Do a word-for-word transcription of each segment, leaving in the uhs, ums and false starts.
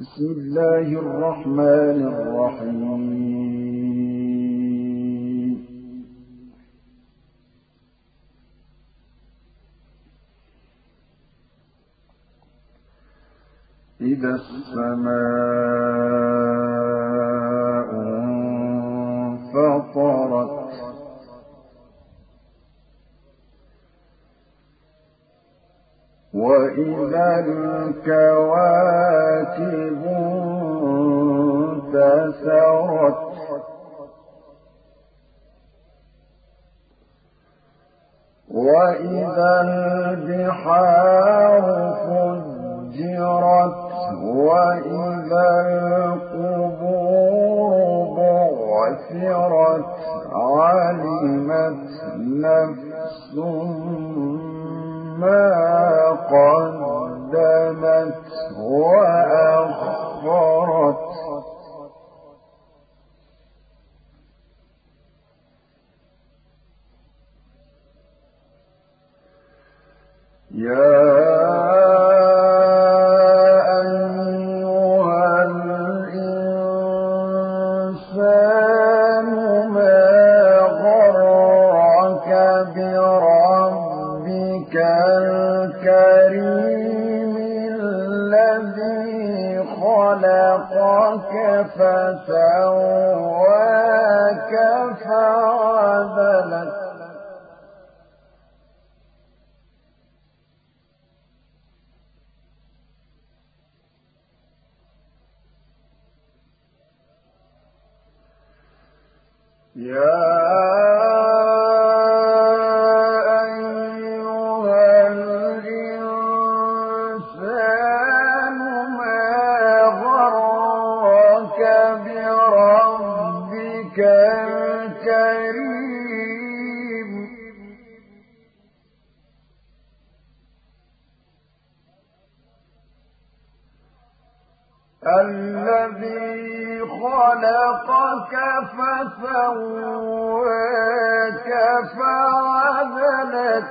بسم الله الرحمن الرحيم إذا السماء انفطرت وإذا الكواكب انتثرت وإذا البحار فجرت وإذا القبور بعثرت علمت نفس ما قدمت وأخرت يا أيها الإنسان ما غرك بربك الكريم الذي خلقك فسواك فعدلك يا أيها الإنسان ما غرك بربك الكريم الذي خلقك فسواك فعدلك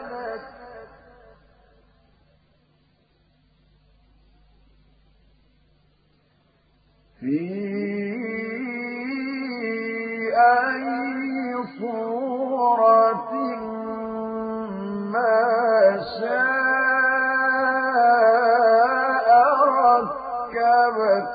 في أي صورة ما شاء ركبك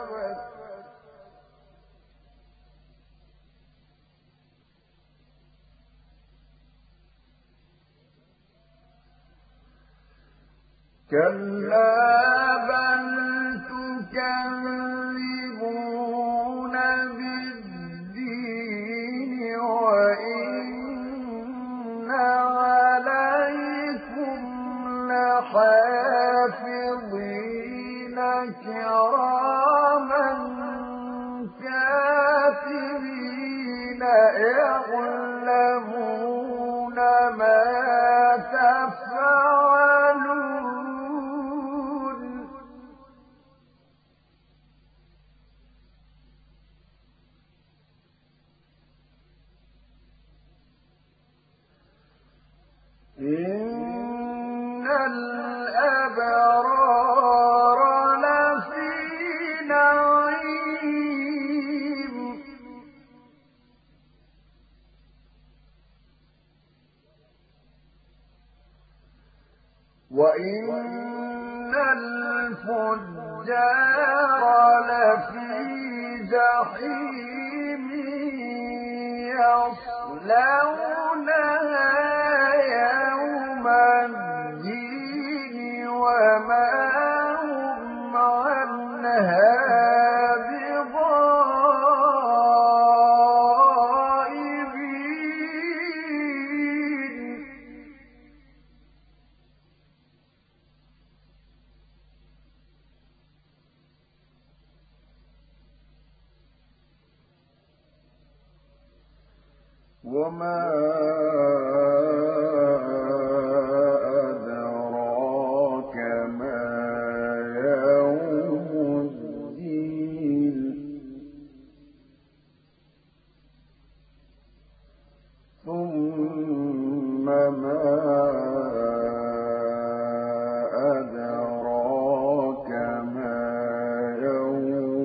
كلا بل تكذبون بالدين وإن عليكم لحافظين كراما كاتبين يعلمون ما تفعلون إن الأبرار لفي نعيم وإن الفجار لفي جحيم يصلونها يوم الدين وما هم عنها بغائبين وما أدراك ما يوم الدين ثم ما أدراك ما يوم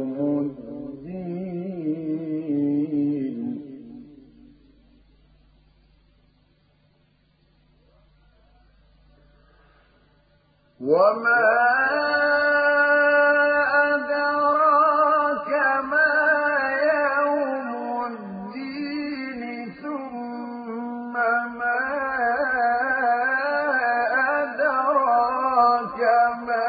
وما أدراك ما يوم الدين ثم ما أدراك ما